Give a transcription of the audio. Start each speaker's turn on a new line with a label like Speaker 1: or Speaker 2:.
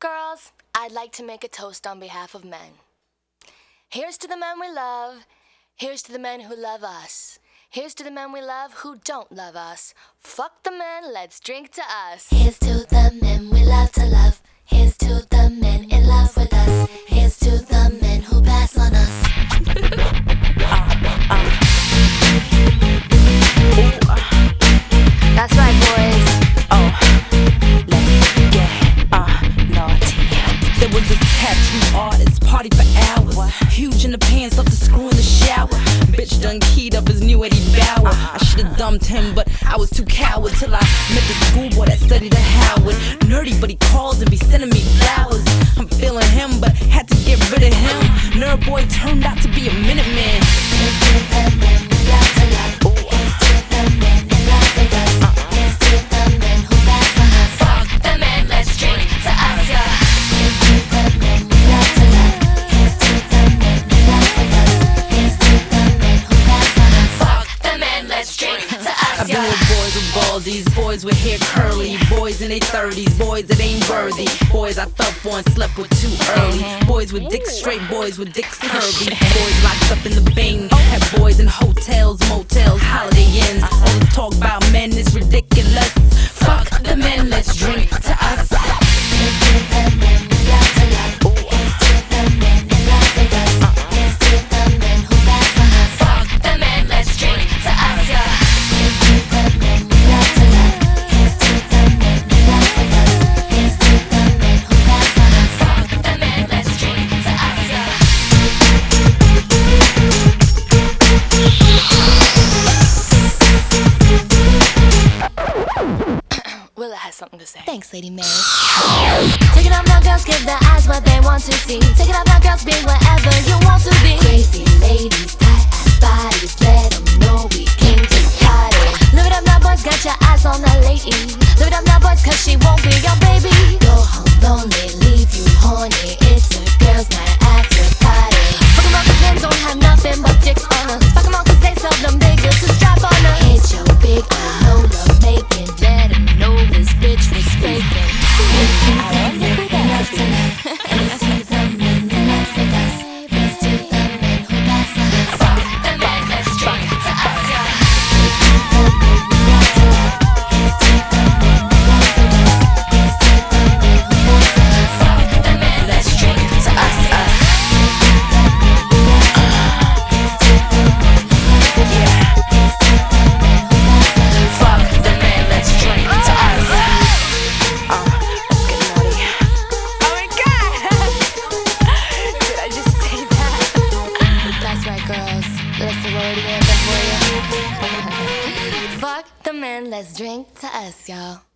Speaker 1: Girls, I'd like to make a toast on behalf of men. Here's to the men we love. Here's to the men who love us. Here's to the men we love who don't love us. Fuck the men, let's drink to us.
Speaker 2: Here's to the men we love to love. Here's to the men in love with us. Here's to the men who pass on us.
Speaker 1: That's right, boys.
Speaker 3: Let's get naughty. There was this tattoo artist, party for hours. Huge in the pants, love to screw in the shower. Bitch done keyed up his new Eddie Bauer. I should've dumped him, but I was too coward till I met the schoolboy that studied at Howard. Nerdy, but he calls and be sending me flowers. I'm feeling him, but had to get rid of him. Nerd boy turned out to be a minute man.
Speaker 2: Here's to the men we love to love. Here's to the men in love with us. Here's to the men who pass on us.
Speaker 1: Fuck the men, let's drink to us, yeah.
Speaker 2: Here's to the men we love to love. Here's to the men in love with us. Here's to the men who pass on us.
Speaker 1: Fuck the men, let's drink to us,
Speaker 3: I've been
Speaker 1: yeah.
Speaker 3: with boys with baldies, boys with hair curly, boys in their 30s, boys that ain't worthy, boys I fell for and slept with too early, boys with dicks straight, boys with dicks curvy, boys locked up in the Bing, had boys in hotels, motels, holiday inns. All this talk about men is ridiculous. Fuck the men, let's drink to us.
Speaker 2: Here's to the men we love to love. Here's to the men in love with us. Here's to the men who pass on us.
Speaker 1: Fuck the men, let's drink to us, yeah.
Speaker 2: Here's to the men we love to love. Here's to the men in love with us. Here's to the men who pass on us.
Speaker 1: Fuck the men, let's drink to us, yeah. Willa has something to say.
Speaker 2: Thanks, Lady Mary. Take it off now, girls, give the eyes what they want to see. Take it off now, girls, be whatever you want to be. Crazy ladies, tight ass bodies, let them know we came to party. Live it up now, boys, got your eyes on the lady. Live it up now, boys, cause she won't be your baby. Go home lonely, leave you horny. It's a girls' night after party. Fuck 'em up, cause men don't have nothing but dicks on us. Fuck 'em up, cause they seldom big to strap on us. It's your big, I know love making. Let 'em know this bitch was faking. Here's to the men who love to love. Here's to the men who love with us. Here's to the men who pass on us.
Speaker 1: Fuck the men, let's drink to us, yeah.
Speaker 2: Here's to the men who love to love. Here's to the men who love with us. Here's to the men who pass on us.
Speaker 1: Fuck the men, let's drink to us, yeah.
Speaker 2: Here's to the men who love to love. Here's to the men who love with us. Here's to the men who pass on us.
Speaker 3: Fuck the men, let's drink to us. Let's get naughty. Oh my god! Did I just say that?
Speaker 1: That's right, girls. Little sorority anthem for you. Fuck the men, let's drink to us, y'all.